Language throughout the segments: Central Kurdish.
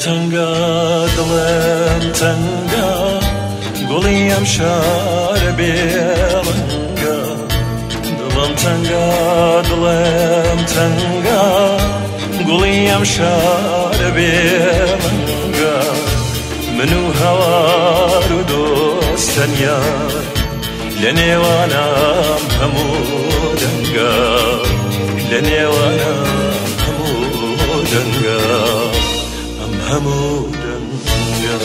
تەنگە دڵم تەنگە گوڵیم شارە بێڵەنگە دڵم تەنگە دڵم تەنگە گوڵیم شارە بێڵەنگە من و هەوار و دۆستەنیا لە نێوانم هەموو دەنگە لە نێوانم هەموو دەنگە هەموو دەنگە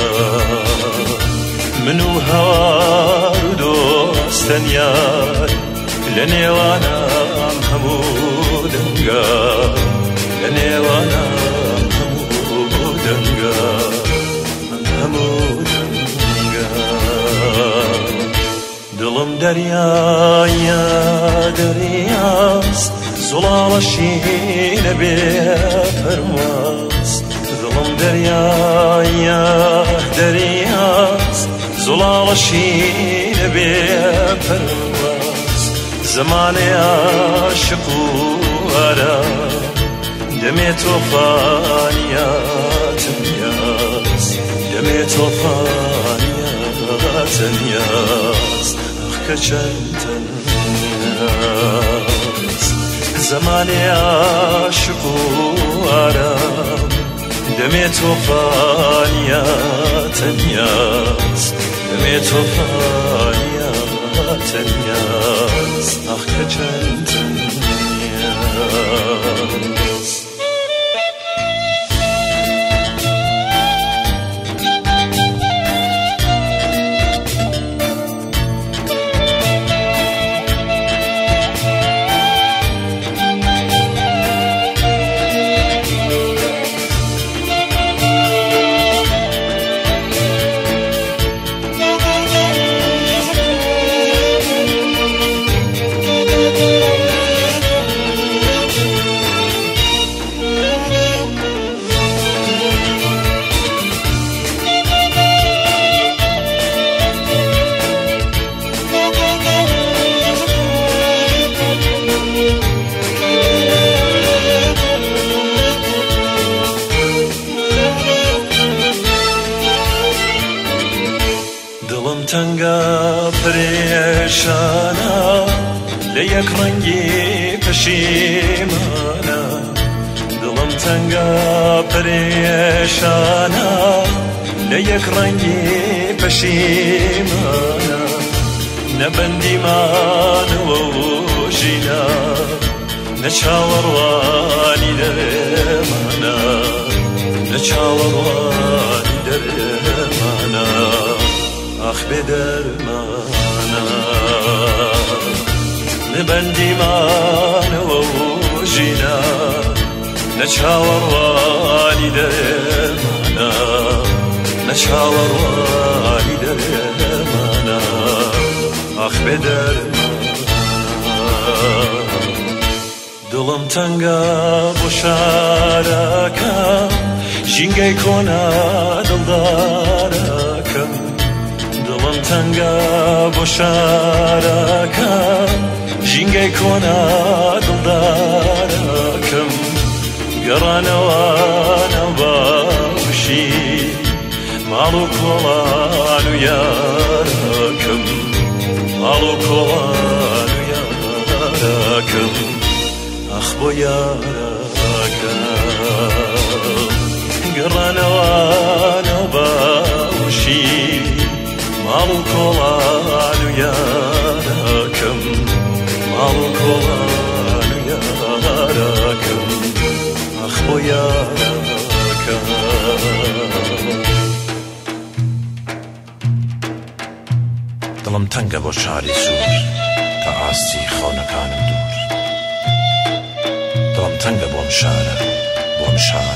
من و هەوار و دۆستەنیار لە نێوانم هەموو دەنگە لە نێوانم هەموو دەنگە هەموو دەنگە دڵم دەریایە دەریاست زوڵاڵە شینە بێ پەرواز دڵم دەریایە دەریاست زوڵاڵە شینە بێ پەرواز زەمانێ عاشق و ئارام دەمێ تۆفانیاتم یاس دەمێ تۆفانیاتم یاس ئەخ کە چەند تەنیاست زەمانێ عاشق و ئارام دەمێ تۆفانیاتم یاس دەمێ تۆفانیاتم یاس ئەخ کە چەند تەنیاست تەنگە پرێشانە لە یەک ڕەنگی پەشیمانە دڵم تەنگە پرێشانە لە یەک ڕەنگی پەشیمانە نەبەندیمانەوە و ژینە نە چاوەڕوانی دەرێمانە نە چاوەڕوانی دەرێمانە ئاخ بێدەرمانە نەبەندیمانەوە و ژینە نە چاوەڕوانی دەرێمانە نە چاوەڕوانی دەرێمانە ئاخ بێدەرمانە دڵم تەنگە بۆ شارەکەم ژینگەی کۆنا دڵدارەکەم دڵم تەنگە بۆ شارەکەم ژینگەی کۆنا دڵدارەکەم گەڕانەوانە باشی ماڵ و کۆڵان و یارەکەم ماڵ و کۆڵان و یارەکەم ئەخ بۆ یارەکەم گەڕانەوانە باشی ماڵ و کۆڵان و یارەکەم ماڵ و کۆڵان و یارەکەم ئەخ بۆ یارەکەم دڵم تەنگە بۆ شاری سوور کە ئاستی خەونەکانم دوور دڵم تەنگە بۆم شارە بۆم شار